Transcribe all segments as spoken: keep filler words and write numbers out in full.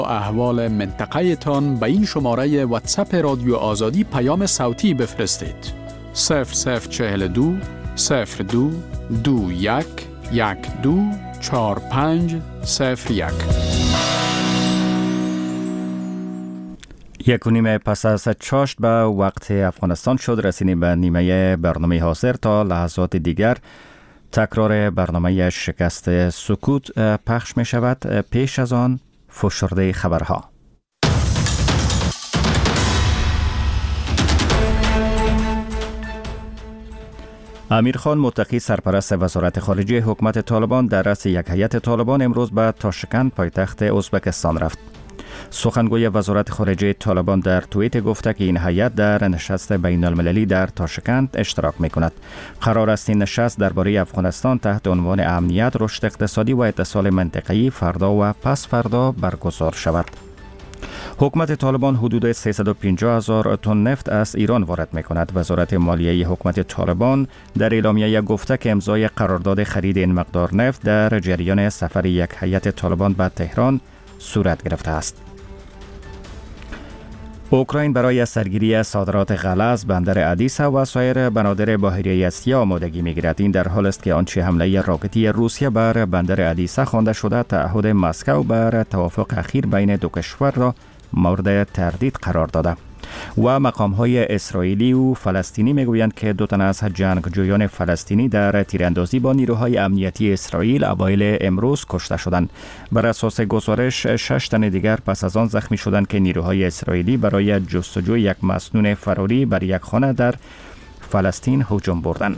احوال منطقه تان به این شماره واتساپ رادیو آزادی پیام صوتی بفرستید. صفر صفر چهل و دو صفر دو دو یک یک دو چهار پنج صفر یک. یک و نیم پس از چاشت به وقت افغانستان شد. رسیدیم به نیمه برنامه حاضر. تا لحظات دیگر تکرار برنامه شکست سکوت پخش می شود. پیش از آن فشرده خبرها. امیر خان متقی سرپرست وزارت خارجه حکومت طالبان در رأس یک هیئت طالبان امروز به تاشکند پایتخت ازبکستان رفت. سخنگوی وزارت خارجه طالبان در توییت گفته که این هیئت در نشست بین المللی در تاشکند اشتراک می کند. قرار است این نشست درباره افغانستان تحت عنوان امنیت، رشد اقتصادی و اتصال منطقه‌ای فردا و پس فردا برگزار شود. حکومت طالبان حدود سیصد و پنجاه هزار تن نفت از ایران وارد می کند. وزارت مالیه حکومت طالبان در اعلامیه گفته که امضای قرارداد خرید این مقدار نفت در جریان سفر یک هیئت طالبان به تهران صورت گرفته است. اوکراین برای سرگیری صادرات غله از بندر ادیسا و سایر بنادر بحیره اسیا آمادگی می‌گیرد. این در حال است که آنچه حمله راکتی روسیه بر بندر ادیسا خوانده شده تعهد مسکو بر توافق اخیر بین دو کشور را مورد تردید قرار داده و مقام‌های اسرائیلی و فلسطینی میگویند که دو تن از جنگجویان فلسطینی در تیراندازی با نیروهای امنیتی اسرائیل اوایل امروز کشته شدند. بر اساس گزارش شش تن دیگر پس از آن زخمی شدند که نیروهای اسرائیلی برای جستجوی یک مسنون فراری بر یک خانه در فلسطین هجوم بردند.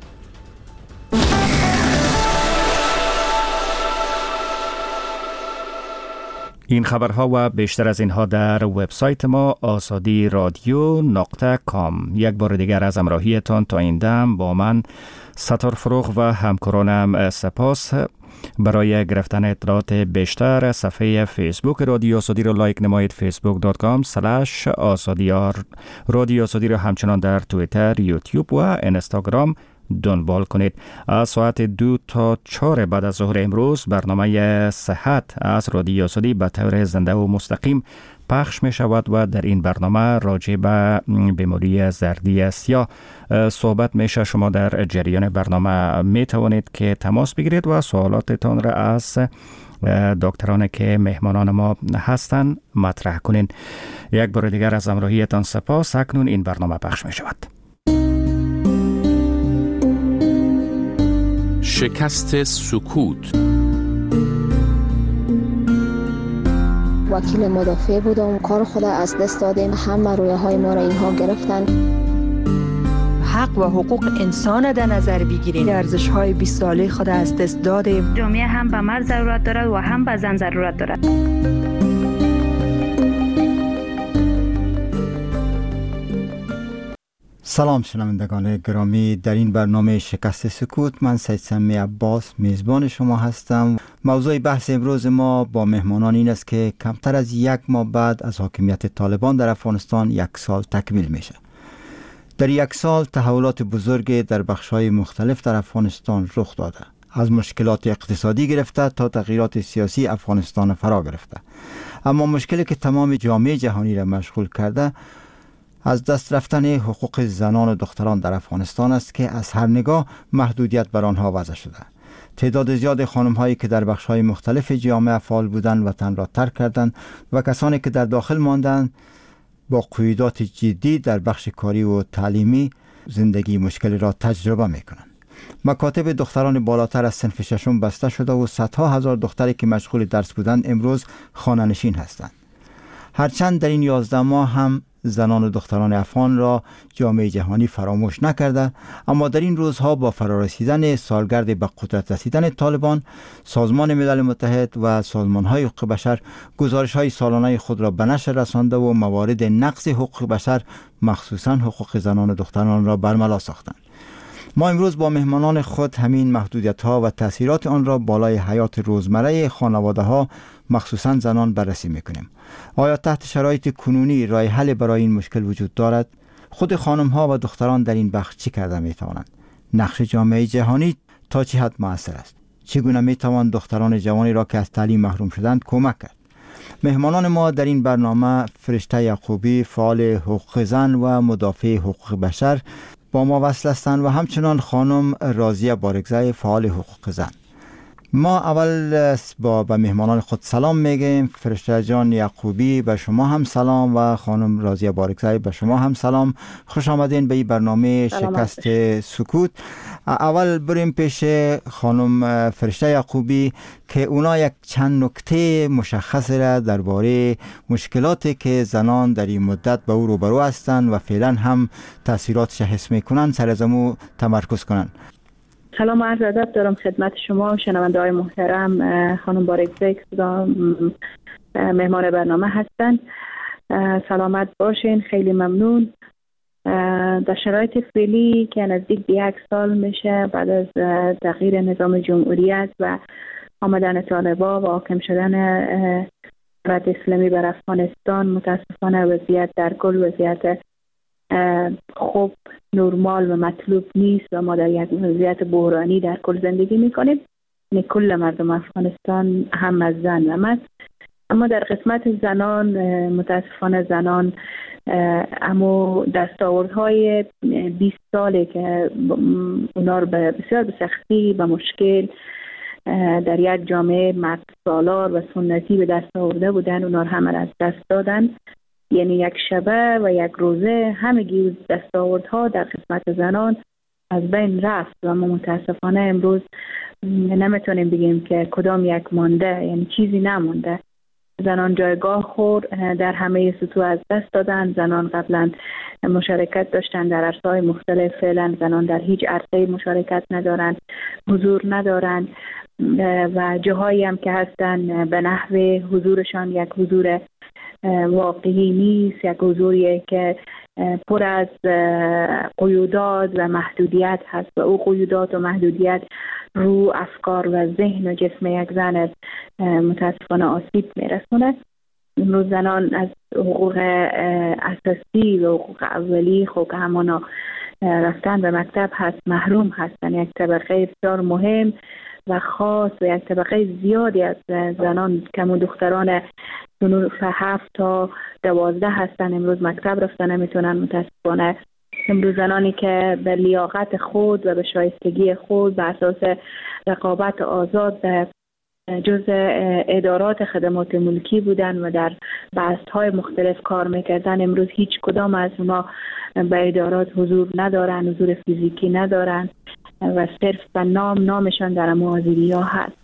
این خبرها و بیشتر از اینها در وبسایت ما آزادی رادیو نقطه کام. یک بار دیگر از همراهیتان تا این دم با من ستار فروغ و همکارانم سپاس. برای گرفتن اطلاعات بیشتر صفحه فیسبوک رادیو آزادی را لایک نمایید. فیسبوک دات کام سلش آزادی رادیو آزادی را همچنان در توییتر، یوتیوب و اینستاگرام دنبال کنید. از ساعت دو تا چهار بعد از ظهر امروز برنامه صحت از رادیو آزادی به طور زنده و مستقیم پخش می شود و در این برنامه راجع به بیماری زردی سیاه صحبت می شود. شما در جریان برنامه می توانید که تماس بگیرید و سوالاتتان را از دکترانی که مهمانان ما هستند مطرح کنید. یک بار دیگر از همراهیتان سپاس. اکنون این برنامه پخش می شود. شکست سکوت. وکیل مدافع بودم، کار خود از دست دادیم، همه رویه های ما را اینها گرفتن. حق و حقوق انسان در نظر بگیریم. ارزش های بیست ساله خود از دست دادیم. جامعه هم به مرد ضرورت دارد و هم به زن ضرورت دارد. سلام شنوندگان گرامی، در این برنامه شکست سکوت من سید سمی عباس میزبان شما هستم. موضوع بحث امروز ما با مهمانان این است که کمتر از یک ماه بعد از حاکمیت طالبان در افغانستان یک سال تکمیل میشه. در یک سال تحولات بزرگی در بخش‌های مختلف در افغانستان رخ داده. از مشکلات اقتصادی گرفته تا تغییرات سیاسی افغانستان فرا گرفته. اما مشکلی که تمام جامعه جهانی را مشغول کرده از دست رفتن حقوق زنان و دختران در افغانستان است که از هر نگاه محدودیت بر آنها وضع شده. تعداد زیاد خانم هایی که در بخش های مختلف جامعه فعال بودند وطن را ترک کردند و کسانی که در داخل ماندند با قیودات جدی در بخش کاری و تعلیمی زندگی مشکلی را تجربه می کنند. مکاتب دختران بالاتر از صنف ششم بسته شده و صدها هزار دختری که مشغول درس بودند امروز خانه نشین هستند. هرچند در این یازده ماه هم زنان و دختران افغان را جامعه جهانی فراموش نکرده، اما در این روزها با فرارسیدن سالگرد به قدرت رسیدن طالبان، سازمان ملل متحد و سازمان‌های حقوق بشر گزارش‌های سالانه خود را به نشر رسانده و موارد نقض حقوق بشر مخصوصاً حقوق زنان و دختران را برملا ساختند. ما امروز با مهمانان خود همین محدودیت‌ها و تأثیرات آن را بالای حیات روزمره خانواده‌ها مخصوصاً زنان بررسی می‌کنیم. آیا تحت شرایط کنونی راه حل برای این مشکل وجود دارد؟ خود خانم‌ها و دختران در این بخش چی کرده می‌توانند؟ نقش جامعه جهانی تا چه حد مؤثر است؟ چگونه می‌توان دختران جوانی را که از تعلیم محروم شدند کمک کرد؟ مهمانان ما در این برنامه فرشته یعقوبی، فعال حقوق زن و مدافع حقوق بشر با ما وصل هستند و همچنان خانم راضیه بارگزای، فعال حقوق زن. ما اول با به مهمانان خود سلام میگیم. فرشته جان یعقوبی به شما هم سلام و خانم راضیه بارگزای به شما هم سلام. خوش آمدین به این برنامه شکست سکوت. اول بریم پیش خانم فرشته یعقوبی که اونا یک چند نکته مشخص را درباره مشکلاتی که زنان در این مدت به او روبرو هستند و فعلا هم تاثیراتش حس میکنن سر از امو تمرکز کنن. سلام و عرض ادب دارم خدمت شما شنونده های محترم. خانم بارگزای که مهمان برنامه هستند، سلامت باشین. خیلی ممنون. در شرایط فعلی که نزدیک به یک سال میشه بعد از تغییر نظام جمهوریت و آمدن طالبان و حاکم شدن دولت اسلامی بر افغانستان، متاسفانه وضعیت در کل وضعیت خوب، نرمال و مطلوب نیست و ما در یک وضعیت بحرانی در کل زندگی میکنیم. یعنی کل مردم افغانستان هم از زن و مرد. اما در قسمت زنان متاسفانه زنان اما دستاوردهای بیست ساله که اونا رو بسیار به سختی و مشکل در یک جامعه مرد سالار و سنتی به دست آورده بودن، اونا رو همه از دست دادن. یعنی یک شبه و یک روزه همگی دستاوردها در قسمت زنان از بین رفت و ما متاسفانه امروز نمیتونیم بگیم که کدام یک مانده، یعنی چیزی نمونده. زنان جایگاه خود در همه سطوح از دست دادن. زنان قبلا مشارکت داشتن در عرصه‌های مختلف، فعلا زنان در هیچ عرصه‌ای مشارکت ندارن، حضور ندارن و جاهایی هم که هستن به نحو حضورشان یک حضور واقعی نیست، یک حضوریه که پر از قیودات و محدودیت هست و او قیودات و محدودیت رو افکار و ذهن و جسم یک زن متاسفانه آسیب میرسونه. امروز زنان از حقوق اساسی و حقوق اولی خب که همانا رفتن به مکتب هست محروم هستن. یک طبقه بسیار مهم و خاص و یک طبقه زیادی از زنان کم دختران صنوف هفت تا دوازده هستن امروز مکتب رفتن نمیتونن. متاسفانه امروز زنانی که به لیاقت خود و به شایستگی خود به اساس رقابت آزاد به جز ادارات خدمات ملکی بودن و در بست‌های مختلف کار میکردن، امروز هیچ کدام از اونا به ادارات حضور ندارن، حضور فیزیکی ندارن و صرف به نام نامشان در معاذیری ها هست.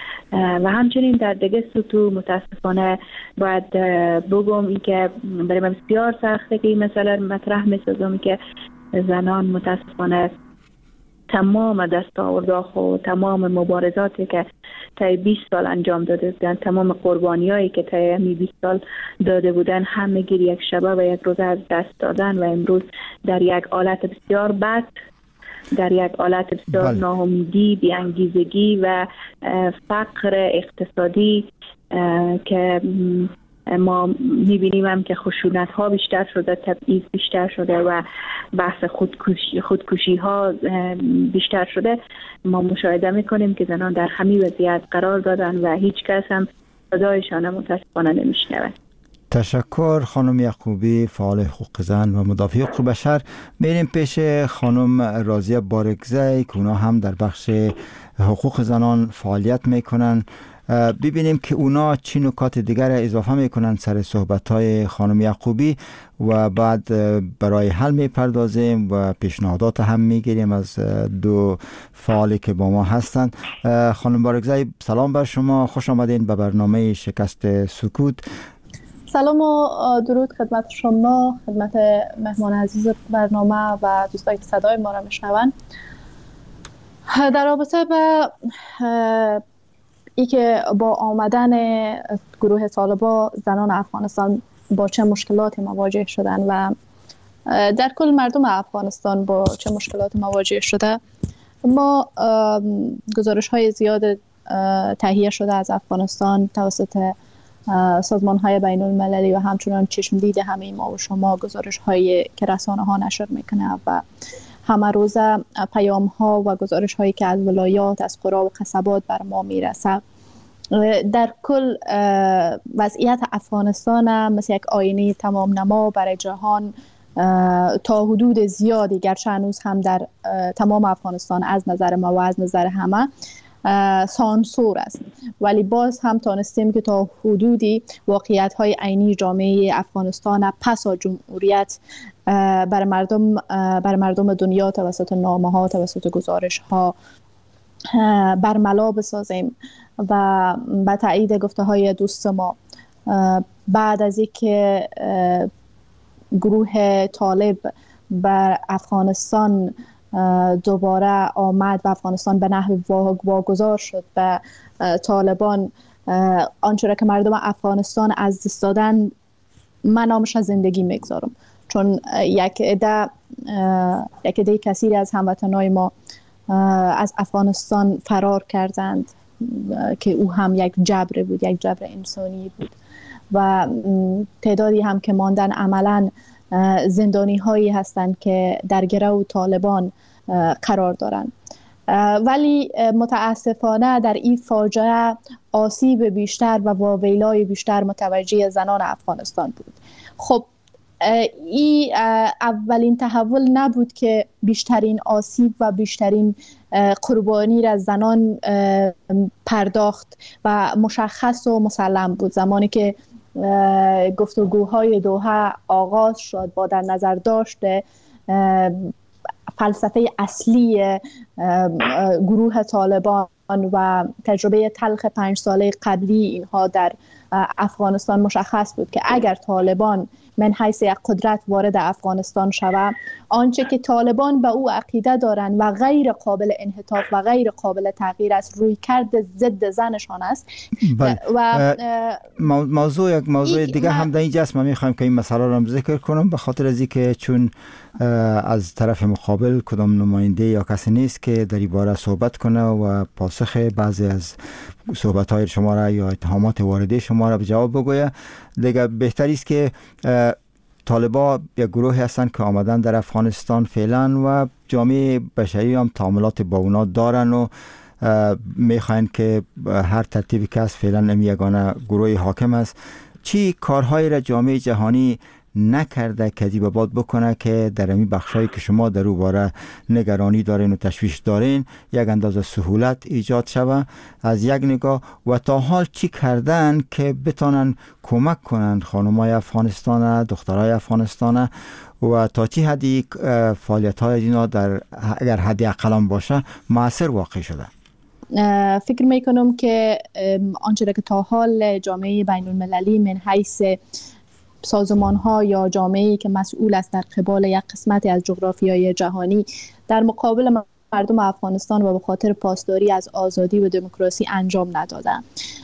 و همچنین در دیگه سطوح متاسفانه باید بگم این که برای من بسیار سخته که این مسئله مطرح می‌سازم که زنان متاسفانه تمام دستاوردها خود، تمام مبارزاتی که طی بیست سال انجام داده بودن، تمام قربانیایی که طی همین بیست سال داده بودن، همه گیر یک شبه و یک روزه از دست دادن و امروز در یک حالت بسیار بد، در یک حالت بسیار ناامیدی، بی‌انگیزگی و فقر اقتصادی که ما میبینیم هم که خشونت ها بیشتر شده، تبعیض بیشتر شده و بحث خودکشی, خودکشی ها بیشتر شده. ما مشاهده میکنیم که زنان در همین وضعیت قرار دادن و هیچ کس هم صدایشان متاسفانه نمیشنوه. تشکر خانم یعقوبی، فعال حقوق زن و مدافع حقوق بشر. میریم پیش خانم راضیه بارگزای که اونا هم در بخش حقوق زنان فعالیت میکنن. ببینیم که اونا چی نکات دیگر اضافه میکنن سر صحبت‌های خانم یعقوبی و بعد برای حل میپردازیم و پیشنهادات هم میگیریم از دو فعالی که با ما هستند. خانم بارگزای سلام بر شما، خوش آمدین به برنامه شکست سکوت. سلام و درود خدمت شما، خدمت مهمان عزیز برنامه و دوستایی که صدای ما را میشنون. در رابطه با ای که با آمدن گروه طالبان زنان افغانستان با چه مشکلاتی مواجه شدن و در کل مردم افغانستان با چه مشکلاتی مواجه شده، ما گزارش های زیاد تهیه شده از افغانستان توسط سازمان های بین المللی و همچنان چشم دید همه ما و شما، گزارش هایی که رسانه ها نشر میکنه و همه روزه پیام ها و گزارش هایی که از ولایات، از قرا و قصبات بر ما میرسه در کل وضعیت افغانستان مثل یک آینه تمام نما برای جهان تا حدود زیادی، گرچه هنوز هم در تمام افغانستان از نظر ما و از نظر همه سانسور است، ولی باز هم تانستیم که تا حدودی واقعیت‌های عینی جامعه افغانستان پس از جمهوریت بر مردم بر مردم دنیا توسط نامه‌ها، توسط گزارش‌ها برملا بسازیم. و به تایید گفته‌های دوست ما، بعد از اینکه گروه طالب بر افغانستان دوباره آمد و افغانستان به نحو واگذار شد به طالبان، آنچه که مردم افغانستان از دست دادن، من نامش از زندگی میگذارم، چون یک عده یک عده کثیری از هموطنان ما از افغانستان فرار کردند که او هم یک جبر بود، یک جبر انسانی بود، و تعدادی هم که ماندن عملاً زندانی هایی هستند که در گرو طالبان قرار دارند. ولی متاسفانه در این فاجعه آسیب بیشتر و واویلای بیشتر متوجه زنان افغانستان بود. خب این اولین تحول نبود که بیشترین آسیب و بیشترین قربانی را زنان پرداخت و مشخص و مسلم بود. زمانی که گفتگوهای دوحه آغاز شد با در نظر داشته فلسفه اصلی گروه طالبان و تجربه تلخ پنج ساله قبلی اینها در افغانستان، مشخص بود که اگر طالبان من حیث یک قدرت وارد افغانستان شود، آنچه که طالبان به او عقیده دارند و غیر قابل انحطاط و غیر قابل تغییر است، روی کرد ضد زنشان است. بله. و موضوع یک موضوع دیگه هم در اینجا است، من میخوایم که این مسئله رو هم ذکر کنم، به خاطر از اینکه چون از طرف مقابل کدام نماینده یا کسی نیست که در این باره صحبت کنه و پاسخ بعضی از صحبت‌های شما را یا اتهامات وارده شما را به جواب بگویه. دیگه بهتر است که طالبا یک گروهی هستند که آمدن در افغانستان فعلا و جامعه بشری هم تعاملات با اونا دارن و میخواین که هر ترتیبی که از فعلا امی یگانه گروه حاکم است. چی کارهایی را جامعه جهانی نکرده که به بعد بکنه که در این بخشایی که شما در او باره نگرانی دارین و تشویش دارین یک اندازه سهولت ایجاد شوه از یک نگاه، و تا حال چی کردن که بتونن کمک کنن خانمای افغانستان، دخترای افغانستان، و تا چی حدی فعالیت های اینا در اگر حدی اقلام باشه مؤثر واقع شده؟ فکر میکنم که آنچه که تا حال جامعه بین المللی من حیث سازمان ها یا جامعه‌ای که مسئول است در قبال یک قسمتی از جغرافیای جهانی در مقابل مردم افغانستان و به خاطر پاسداری از آزادی و دموکراسی انجام ندادن.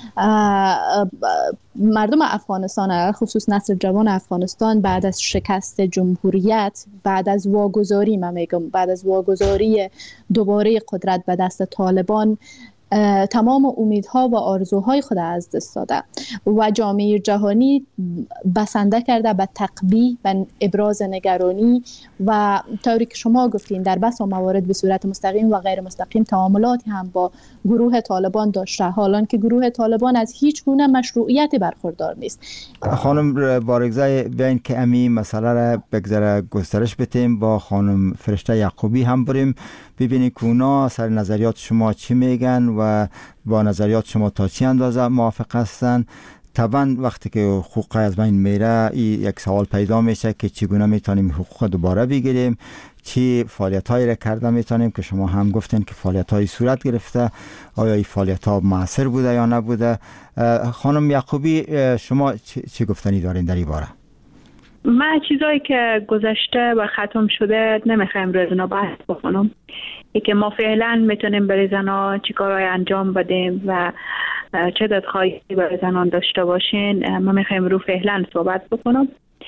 مردم افغانستان، خصوص نسل جوان افغانستان، بعد از شکست جمهوریت، بعد از واگذاری من میگم بعد از واگذاری دوباره قدرت به دست طالبان، تمام امیدها و آرزوهای خود از دست داده و جامعه جهانی بسنده کرده به تقبیح و ابراز نگرانی و طوری که شما گفتین در بسا موارد به صورت مستقیم و غیر مستقیم تعاملاتی هم با گروه طالبان داشته، حالان که گروه طالبان از هیچ گونه مشروعیتی برخوردار نیست. خانم بارگزای بیاین که امی مسئله را بگذره گسترش بدیم، با خانم فرشته یعقوبی هم بریم ببینیم که اونا سر نظریات شما چی میگن و با نظریات شما تا چی اندازه موافق هستن. طبعا وقتی که حقوق از بین میره یک سوال پیدا میشه که چگونه میتونیم حقوق دوباره بگیریم، چی فعالیت هایی را کرده میتونیم که شما هم گفتین که فعالیت هایی صورت گرفته، آیا این فعالیت ها مؤثر بوده یا نبوده. خانم یعقوبی شما چی گفتنی دارین در این باره؟ من چیزایی که گذشته و ختم شده نمیخوایم روی زنا بحث بکنم. ای که ما فعلا میتونیم برای زنا چی کارهای انجام بدیم و چه دادخواهی برای زنان داشته باشین، ما میخوایم رو فعلا صحبت بکنم.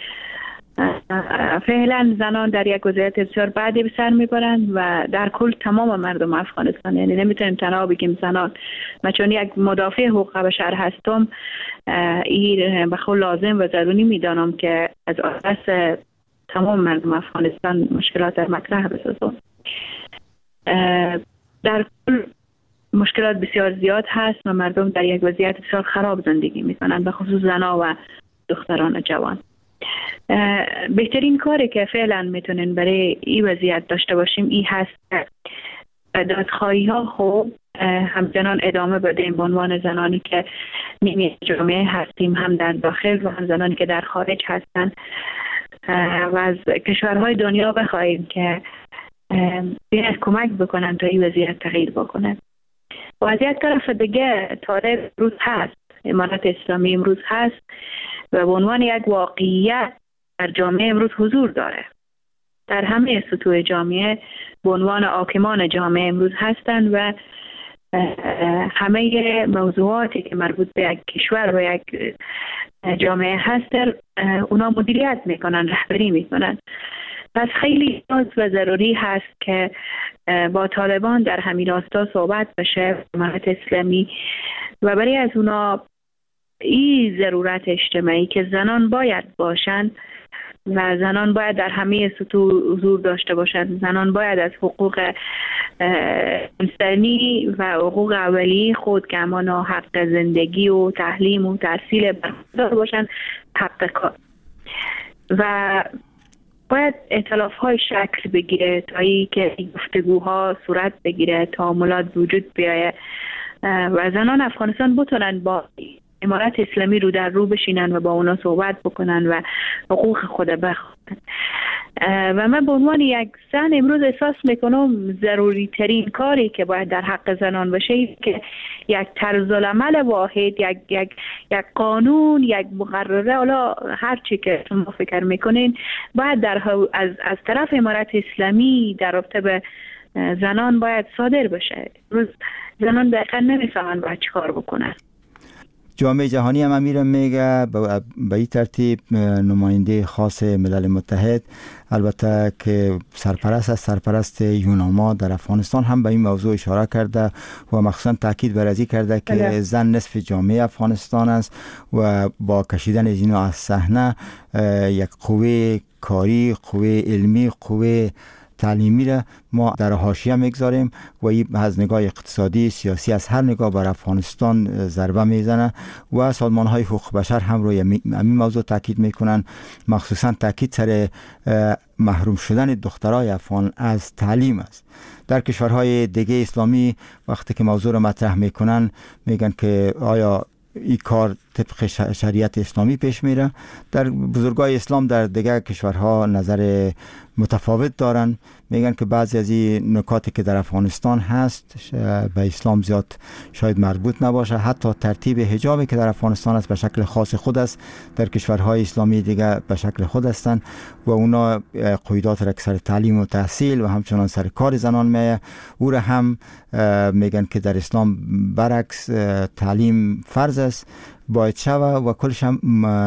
فعلا زنان در یک وضعیت بسیار بدی به سر میبرند و در کل تمام مردم افغانستان، یعنی نمیتونیم تنها بگیم زنان. من چون یک مدافع حقوق بشر هستم، این به خود لازم و ضروری میدانم که از آساس تمام مردم افغانستان مشکلات در مطرح بسازم. در کل مشکلات بسیار زیاد هست و مردم در یک وضعیت بسیار خراب زندگی میکنند، به خصوص زنها و دختران جوان. بهترین کاری که فعلا میتونین برای این وضعیت داشته باشیم این هست که دادخواهی ها خوب همچنان ادامه بدهیم به عنوان زنانی که نیمه جامعه هستیم، هم در داخل و هم زنانی که در خارج هستند، و از کشورهای دنیا بخواهیم که بیاید کمک بکنن تا این وضعیت تغییر بکنه. و از یک طرف دیگه طالب امروز هست، امارت اسلامی امروز هست و به عنوان یک واقعیت در جامعه امروز حضور داره. در همه سطوح جامعه به عنوان حاکمان جامعه امروز هستند و همه موضوعاتی که مربوط به یک کشور و یک جامعه هست اونا مدیریت میکنن، رهبری میکنن. پس خیلی نیاز و ضروری هست که با طالبان در همین راستا صحبت بشه امارت اسلامی و برای از اونا این ضرورت اجتماعی که زنان باید باشن و زنان باید در همه سطوح حضور داشته باشند، زنان باید از حقوق انسانی و حقوق اولیه خود که همانا حق زندگی و تعلیم و تحصیل برخوردار باشند حق کار، و باید ائتلاف های شکل بگیره تا ای که گفتگوها صورت بگیره، تعاملات وجود بیایه و زنان افغانستان بتونن با امارت اسلامی رو در رو بشینن و با اونا صحبت بکنن و حقوق خود بخواهن. و من به عنوان یک زن امروز احساس میکنم ضروری ترین کاری که باید در حق زنان بشه که یک طرز العمل واحد، یک یک یک قانون، یک مقرره، حالا هر چی که شما فکر میکنین باید در از از طرف امارت اسلامی در رابطه به زنان باید صادر بشه. امروز زنان دقیقا نمیفهمن باید چی کار بکنن. جامعه جهانی هم امیر میگه به این ترتیب نماینده خاص ملل متحد البته که سرپرست است، سرپرست یوناما در افغانستان هم به این موضوع اشاره کرده و مخصوصا تاکید بر ازی کرده که بله. زن نصف جامعه افغانستان است و با کشیدن اینا از صحنه یک قوه کاری، قوه علمی، قوه تعلیمی را ما در حاشیه میگذاریم و این از نگاه اقتصادی، سیاسی، از هر نگاه بر افغانستان ضربه میزنه و سازمان های حقوق بشر هم روی همین موضوع تاکید میکنن، مخصوصا تاکید سر محروم شدن دخترای افغان از تعلیم است. در کشورهای دیگه اسلامی وقتی که موضوع را مطرح میکنن میگن که آیا این کار طبق شریعت اسلامی پیش میره. در بزرگای اسلام در دیگر کشورها نظر متفاوت دارن، میگن که بعضی از این نکاتی که در افغانستان هست به اسلام زیاد شاید مربوط نباشه، حتی ترتیب حجابی که در افغانستان است به شکل خاص خود است، در کشورهای اسلامی دیگر به شکل خود هستند و اونا قیودات را سر تعلیم و تحصیل و همچنان سر کار زنان میه. او را هم میگن که در اسلام برعکس تعلیم فرض است، باید شوه و کلش هم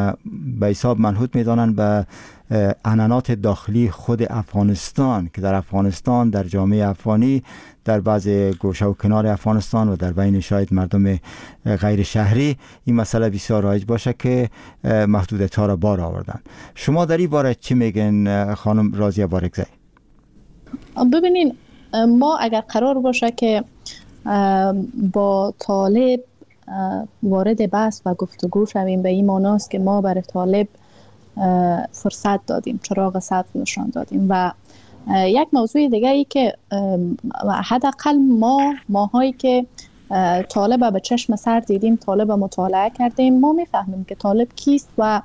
به حساب منحوت میدانن به عنعنات داخلی خود افغانستان که در افغانستان، در جامعه افغانی، در بعض گوشه و کنار افغانستان و در بین شاید مردم غیر شهری این مسئله بسیار رایج باشه که محدودیت ها را بار آوردن. شما در این باره چی میگن خانم راضیه بارکزی؟ ببینین، ما اگر قرار باشه که با طالب وارد بحث و گفتگو شویم به این معناست که ما برای طالب فرصت دادیم، چراغ سبز نشان دادیم. و یک موضوع دیگه ای که حداقل ما ماهایی که طالب به چشم سر دیدیم، طالب مطالعه کردیم، ما میفهمیم که طالب کیست و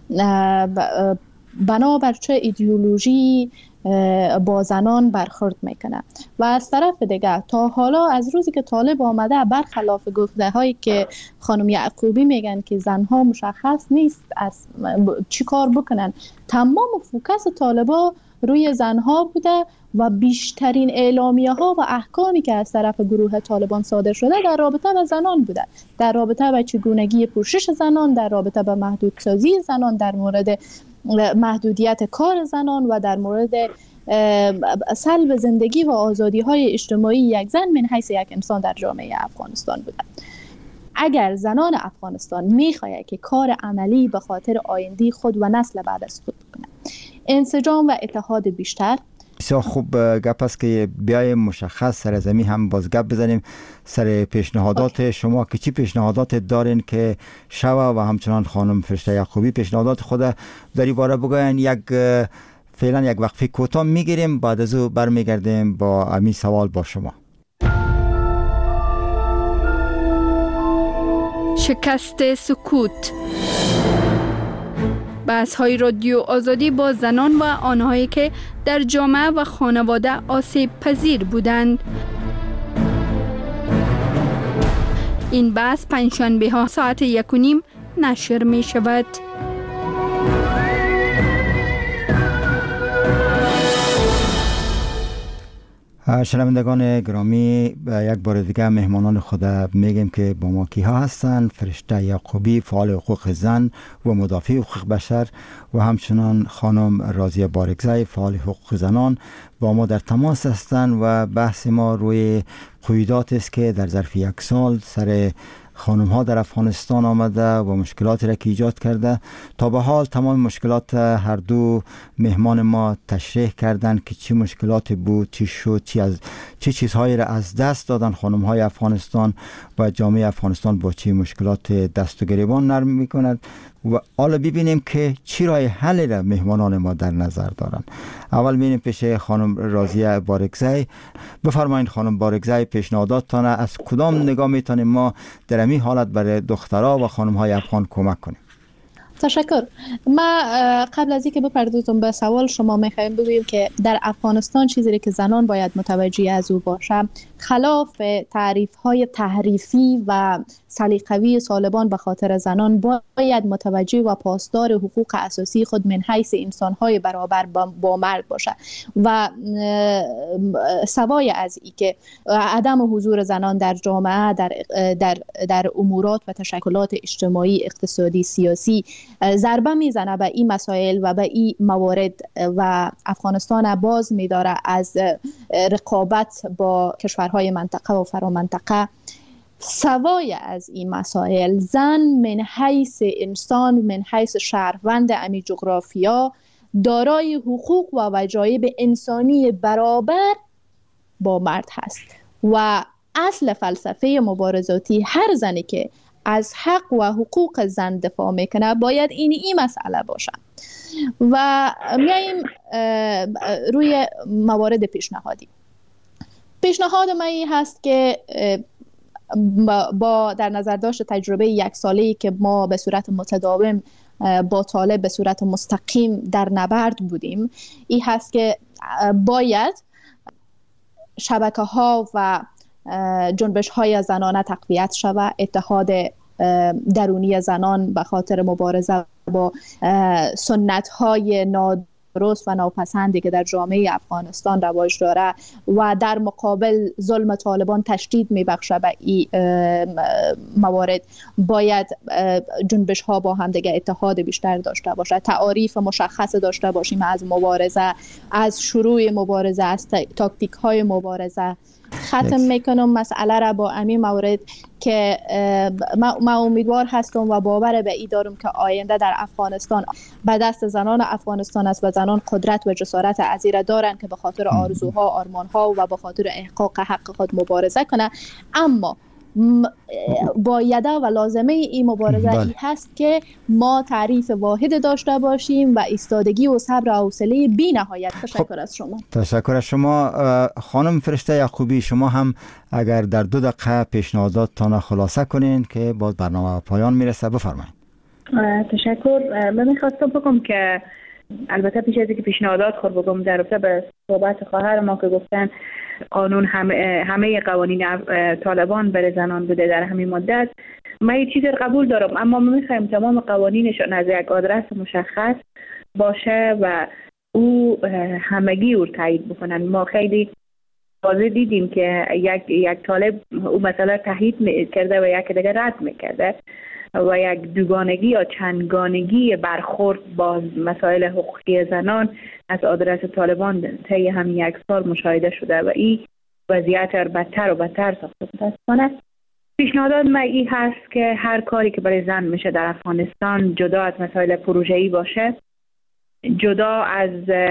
بنابر چه ایدئولوژی با زنان برخورد میکنه. و از طرف دیگه تا حالا از روزی که طالب آمده، برخلاف گفته هایی که خانم یعقوبی میگن که زنها مشخص نیست از چی کار بکنن، تمام فوکس طالبا روی زنها بوده و بیشترین اعلامیه ها و احکامی که از طرف گروه طالبان صادر شده در رابطه با زنان بوده، در رابطه با چگونگی پوشش زنان، در رابطه با محدودسازی زنان، در مورد محدودیت کار زنان و در مورد سلب زندگی و آزادی های اجتماعی یک زن من حیث یک انسان در جامعه افغانستان بوده. اگر زنان افغانستان میخواهد که کار عملی به خاطر آینده خود و نسل بعد از خود بکنه، انسجام و اتحاد بیشتر، بسیار خوب گپ است که بیایم مشخص سر زمین هم باز گپ بزنیم سر پیشنهادات آه. شما که چی پیشنهادات دارین که شوا و همچنان خانم فرشته یعقوبی پیشنهادات خود در این باره بگوین. یک فعلا یک وقفه کوتاه میگیریم، بعد از او برمیگردیم با همین سوال با شما. شکست سکوت، بحث های رادیو آزادی با زنان و آنهایی که در جامعه و خانواده آسیب پذیر بودند. این بحث پنجشنبه ها ساعت یک و نیم نشر می شود. شنوندگان گرامی، یک بار دیگه مهمانان خود میگیم که با ما کیها هستند. فرشته یعقوبی، فعال حقوق زن و مدافع حقوق بشر، و همچنان خانم راضیه بارگزی، فعال حقوق زنان با ما در تماس هستند و بحث ما روی قیودات است که در ظرف یک سال سر خانم ها در افغانستان آمده و مشکلاتی را که ایجاد کرده. تا به حال تمام مشکلات هر دو مهمان ما تشریح کردند که چی مشکلاتی بود، چی شد، چی از چی چیزهایی را از دست دادن خانم های افغانستان و جامعه افغانستان با چی مشکلات دست و گریبان نرم میکند. و حالا ببینیم که چی راه حل را مهمانان ما در نظر دارند. اول ببینیم پیش خانم راضیه بارگزی. بفرمایید خانم بارگزی، پیشنهاداتتان از کدام نگاه میتونیم ما در این حالت برای دخترها و خانم های افغان کمک کنیم؟ تشکر. ما قبل از اینکه بپردازم به سوال شما میخوایم بگویم که در افغانستان چیزی که زنان باید متوجه از او باشه، خلاف تعریف های تحریفی و سلیقه‌ای طالبان به خاطر زنان، باید متوجه و پاسدار حقوق اساسی خود من حیث انسان‌های برابر با مرد باشه و سوای از این که عدم حضور زنان در جامعه در در در امورات و تشکلات اجتماعی، اقتصادی، سیاسی ضربه میزنه به این مسائل و به این موارد و افغانستان باز می‌داره از رقابت با کشورهای منطقه و فرامنطقه. سوای از این مسائل، زن من حیث انسان، من حیث شهروند امی جغرافیا، دارای حقوق و وجایب انسانی برابر با مرد هست و اصل فلسفه مبارزاتی هر زنی که از حق و حقوق زن دفاع میکنه باید این این مسئله باشه. و میاییم روی موارد پیشنهادی. پیشنهاد من این هست که با در نظر داشت تجربه یک ساله‌ای که ما به صورت متداوم با طالب به صورت مستقیم در نبرد بودیم، این هست که باید شبکه ها و جنبش های زنانه تقویت شود. اتحاد درونی زنان به خاطر مبارزه با سنت های نادرست و ناپسندی که در جامعه افغانستان رواج داره و در مقابل ظلم طالبان تشدید میبخشه به این موارد، باید جنبش ها با هم دیگه اتحاد بیشتر داشته باشه، تعاریف مشخص داشته باشیم از مبارزه، از شروع مبارزه، از تاکتیک های مبارزه. ختم میکنم مسئله را با همین مورد که ما امیدوار هستم و باور به این دارم که آینده در افغانستان به دست زنان افغانستان است و زنان قدرت و جسارت عظیمی دارند که به خاطر آرزوها، آرمانها و به خاطر احقاق حق خود مبارزه کنند. اما بایده و لازمه این مبارزه بله. این هست که ما تعریف واحد داشته باشیم و ایستادگی و صبر و حوصله بی نهایت. تشکر خب. از شما. تشکر از شما. خانم فرشته یعقوبی، شما هم اگر در دو دقیقه پیشنهاداتتان خلاصه کنین که باز برنامه پایان میرسه، بفرمایید. تشکر. من می‌خواستم بگم که البته پیش از اینکه پیشنهادات خود بگم در رابطه به صحبت خواهر ما که گفتن قانون همه همه قوانین طالبان برای زنان بوده در همین مدت، من یه چیز قبول دارم، اما ما می‌خوایم تمام قوانینشون از یک آدرس مشخص باشه و او همگی او تایید بکنن. ما خیلی واضح دیدیم که یک یک طالب او مثلا تایید کرده و یک دیگه رد میکرده و یک دوگانگی یا چندگانگی برخورد با مسائل حقوقی زنان از آدرس طالبان طی همین یک سال مشاهده شده و این وضعیت را بدتر و بدتر ساخته متاسفانه. پیشنهادات من این هست که هر کاری که برای زن میشه در افغانستان، جدا از مسائل پروژه‌ای باشه، جدا از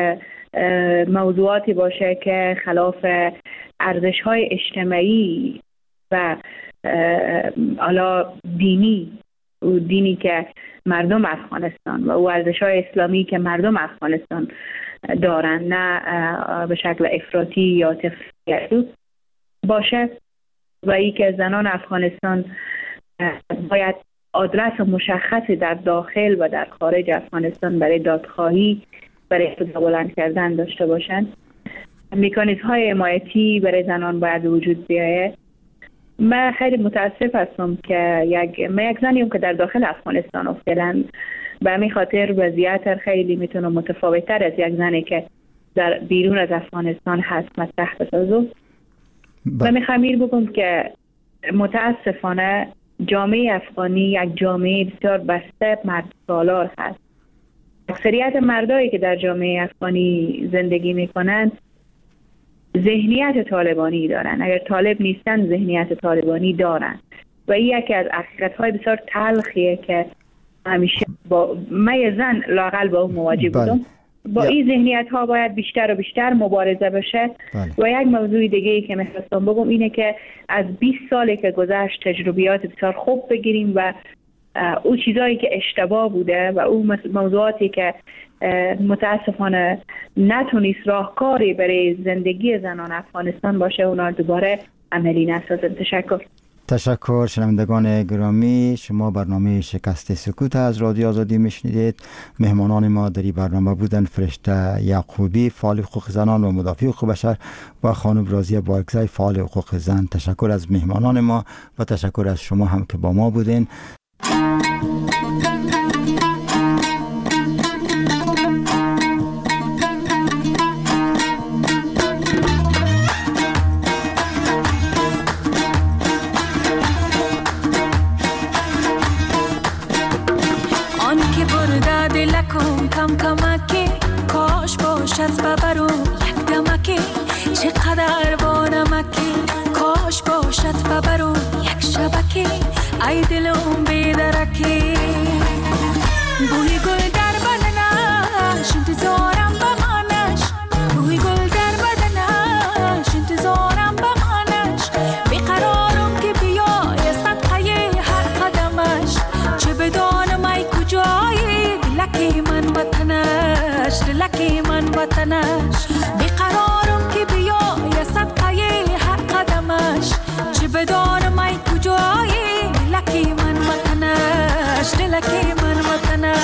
موضوعاتی باشه که خلاف ارزش‌های اجتماعی و حالا دینی و دینی که مردم افغانستان و او ارزش‌های اسلامی که مردم افغانستان دارن، نه به شکل افراطی یا تفریطی باشه. و ای که زنان افغانستان باید آدرس مشخصی در داخل و در خارج افغانستان برای دادخواهی، برای صدا بلند کردن داشته باشند. مکانیزم های حمایتی برای زنان باید وجود بیاید. من خیلی متاسف هستم که یک من یک زنیم که در داخل افغانستان افتادم، به همین خاطر وضعیت خیلی میتونه متفاوت‌تر از یک زنی که در بیرون از افغانستان هست مطرح بسازم. و میخوام این بگم که متاسفانه جامعه افغانی یک جامعه بسیار بسته مرد سالار هست. اکثریت مردایی که در جامعه افغانی زندگی میکنن ذهنیت طالبانی دارن. اگر طالب نیستن ذهنیت طالبانی دارن و این یکی از حقیقت‌های بسیار تلخیه که همیشه با من زن لااقل با اون مواجه بودم. با این ذهنیت ها باید بیشتر و بیشتر مبارزه بشه. بله. و یک موضوع دیگه ای که میخواستم بگم اینه که از بیست سالی که گذشت تجربیات بسیار خوب بگیریم و او چیزایی که اشتباه بوده و او موضوعاتی که متاسفانه نتونست راهکاری برای زندگی زنان افغانستان باشه اونا دوباره عملی نسازن. تشکر. تشکر. شنوندگان گرامی، شما برنامه شکست سکوت از رادیو آزادی میشنیدید. مهمانان ما در این برنامه بودن فرشته یعقوبی، فعال حقوق زنان و مدافع حقوق بشر، و خانم راضیه بارکزی، فعال حقوق زن. تشکر از مهمانان ما و تشکر از شما هم که با ما بودین. کم کمکی کاش باشد ببرو یک دمکی، چقدر با نمکی کاش باشد ببرو یک شبکی، ای دلم بیدرکی. بوی گل در بدنش انتظارم بمانش، بوی گل در بدنش انتظارم بمانش، بیقرارم که بیای صدقه هر قدمش، چه بدانم ای کجایی دلکی من وطنش، دلکی من وطنش، بیقرارم که بیای صدقه هر قدمش، چه بدانم ای کجایی دلکی من وطنش، دلکی من وطنش.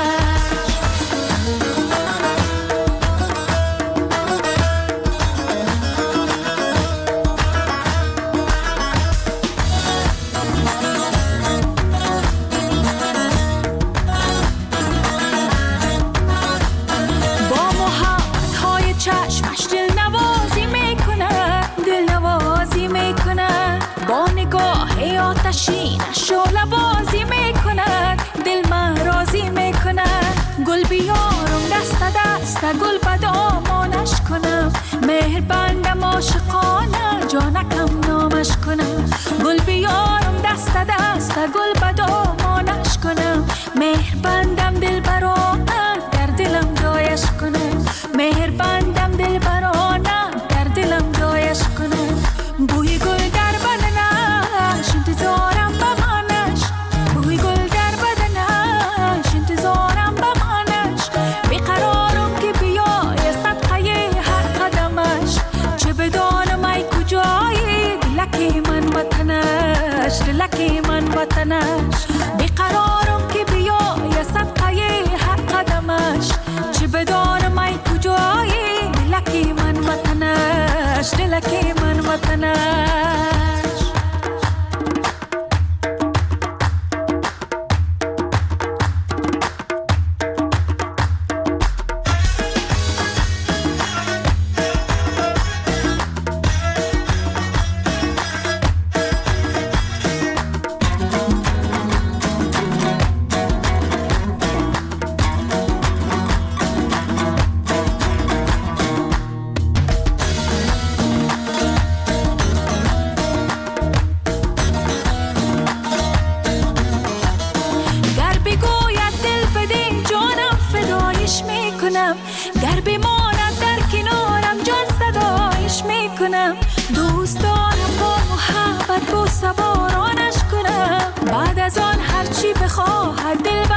آتشینش شعله بازی میکند، دل من راضی میکند، گل بیارم دست دست گل به دامانش کنم، مهر بندم عاشقانه جانکم نامش کنم، گل بیارم دست دست گل به دامانش کنم، مهر بندم دل برانه در دلم جایش کنم، مهر بندم دل برانه در دلم جایش کنم. بوی گل در بدنش انتظارم بمانش، بوی گل در بدنش انتظارم بمانش، بیقرارم که بیای صدقه هر قدمش، چه بدانم ای کجایی دلکی من وطنش، دلکی من وطنش، بیقرارم که بیای صدقه هر قدمش، چه بدانم ای کجایی دلکی من وطنش، دلکی من وطنش. گر بماند بو سوارانش کنم. بعد از آن هرچی بخواهد دل